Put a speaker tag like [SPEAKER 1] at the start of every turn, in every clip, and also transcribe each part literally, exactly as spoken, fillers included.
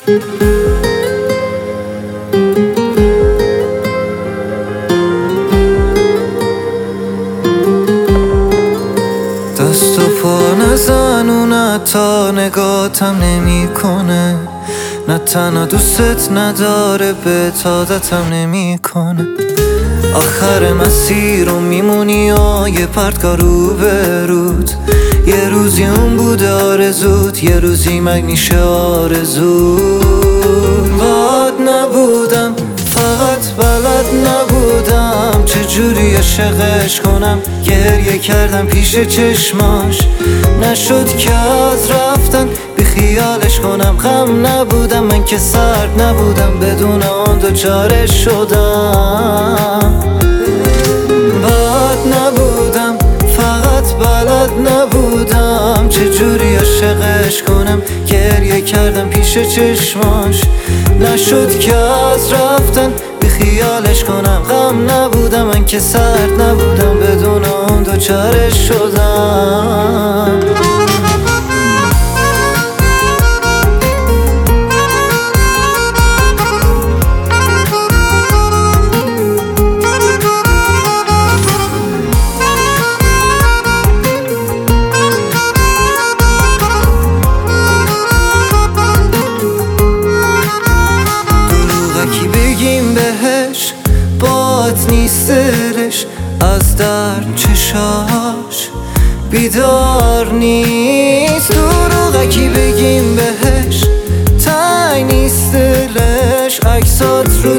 [SPEAKER 1] دست و پا نزن و نه تا نگاتم نمی کنه، نه تنها دوستت نداره به تادتم نمی کنه. آخر مسیر رو میمونی و یه پرتگاه رو به رود، یه روزی اون بوده آرزوت، یه روزی مگنیشه آرزوت. باد نبودم فقط بلد نبودم چجوری عشقش کنم، گریه کردم پیش چشماش، نشد که از رفتن بی خیالش کنم. غم نبودم من که سرد نبودم، بدون اون دوچاره شدم. بد نبودم فقط بلد نبودم چجوری عشقش کنم، گریه کردم پیش چشماش، نشد که از رفتن بی خیالش کنم. غم نبودم من که سرد نبودم، بدون اون دوچاره شدم. بات نیستش از درد چشاش بیدار نیست، دروغکی بگیم بهش تنگ نیست دلش، عکسات رو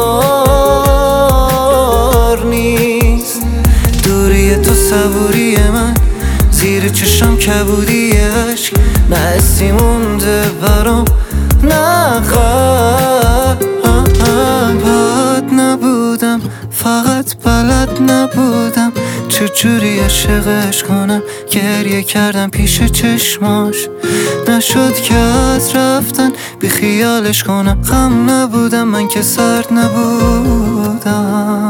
[SPEAKER 1] دیوار نیست. دوری تو صبوری من، زیر چشم کبودی عشق، نه حسی مونده برام نه غم. بد نبودم فقط بلد نبودم چجوری عشقش کنم، گریه کردم پیش چشماش، نشد که از رفتن بی خیالش کنم. غم نبودم من که سرد نبودم،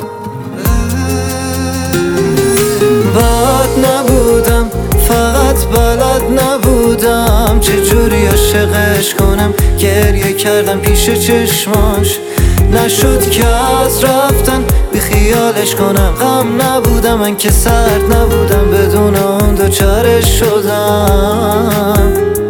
[SPEAKER 1] بد نبودم فقط بلد نبودم چجوری عشقش کنم، گریه کردم پیش چشماش، نشد که از رفتن بی خیالش کنم. غم نبودم من که سرد نبودم، بدون اون دوچاره شدم.